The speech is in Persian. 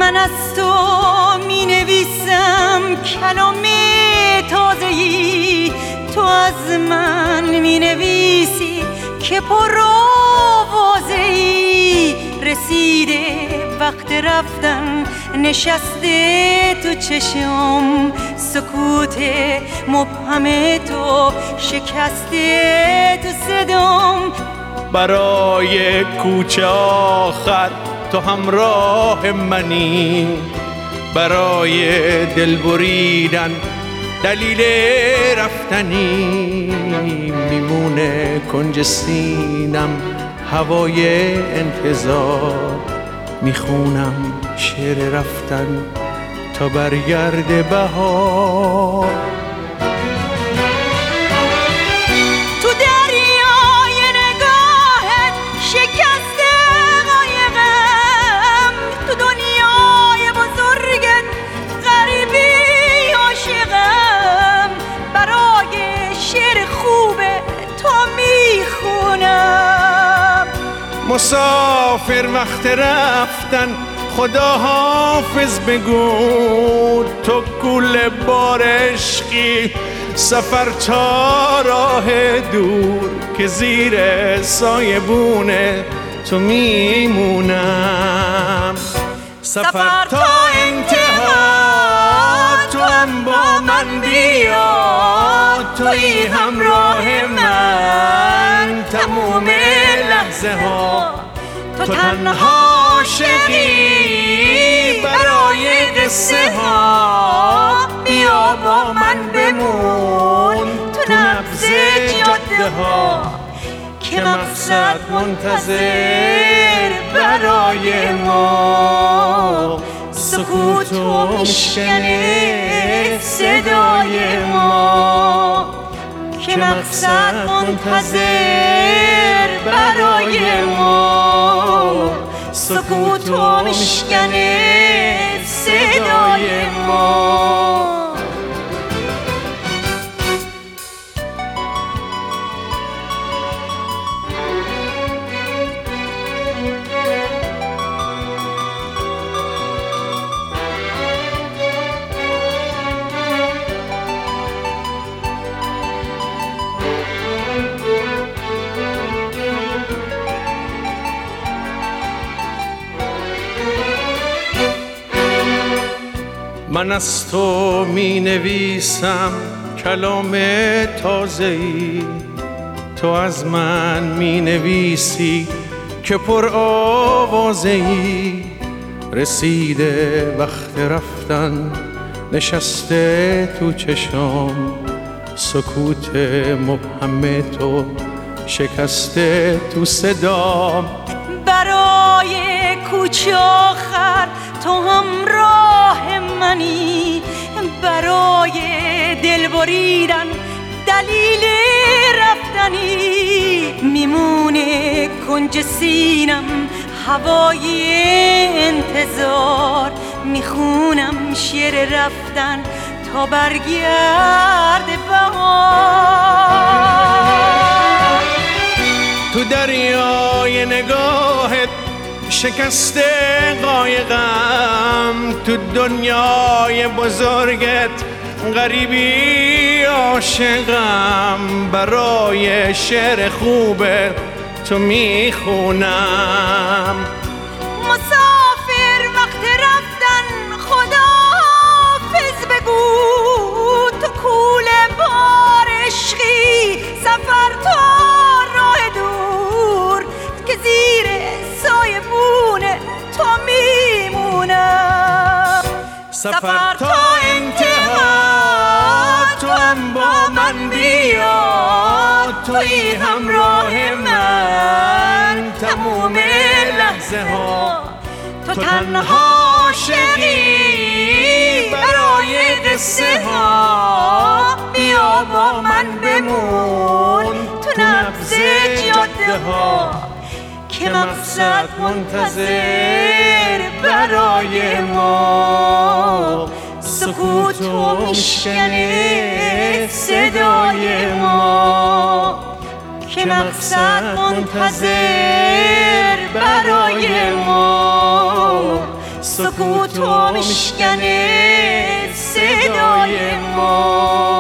من از تو می نویسم کلام تازه‌ای، تو از من می نویسی که پر آوازه‌ای. رسیده وقت رفتن، نشسته تو چشم سکوت مبهم تو، شکسته تو صدام. برای کوچه آخر تو همراه منی، برای دل بریدن دلیل رفتنی. میمونه کنج سینم هوای انتظار، میخونم شعر رفتن تا برگرد بهار. تو دریای نگاهت شکسته قایقم، تو دنیای بزرگت غریبی عاشقم. برای شعر خوب تو میخونم. مسافر وقت رفتن خدا حافظ بگو، تو گول بار عشقی سفر تا راه دور، که زیر سایبونه تو میمونم. سفر تا انتها تو هم با من بیا، توی همراه من تموم لحظه ها. تو تنها عاشقی برای قصه ها، بیا با من بمون تو نبض جاده ها، که مقصد منتظر برای ما. سکوت و میشکنه صدای ما، که مقصد منتظر برای ما. سکوت و میشکنه صدای ما. من از تو می نویسم کلام تازه‌ای، تو از من می نویسی که پر آوازه‌ای. رسیده وقت رفتن، نشسته تو چشم سکوت مبهم تو، شکسته تو صدام. برای کوچه آخر تو همراه منی، برای دل بریدن دلیل رفتنی. میمونه کنج سینم هوای انتظار، میخونم شعر رفتن تا برگرد بهار. تو دریای نگاهت شکسته قایقم، تو دنیای بزرگت غریبی عاشقم. برای شعر خوبه تو میخونم. مسافر وقت رفتن خدا حافظ بگو، تو کوله بار عشقی سفر تا راه دور، که زیر سایبونه تو میمونم. سفر تا انتها تو هم با من بیا، توی همراه من تموم لحظه ها. تو تنها عاشقی برای قصه ها، بیا با من بمون تو نبض جاده ها، که مقصد منتظر برای ما. سکوت و میشکنه صدای ما، که مقصد منتظر برای ما. سکوت و میشکنه صدای ما.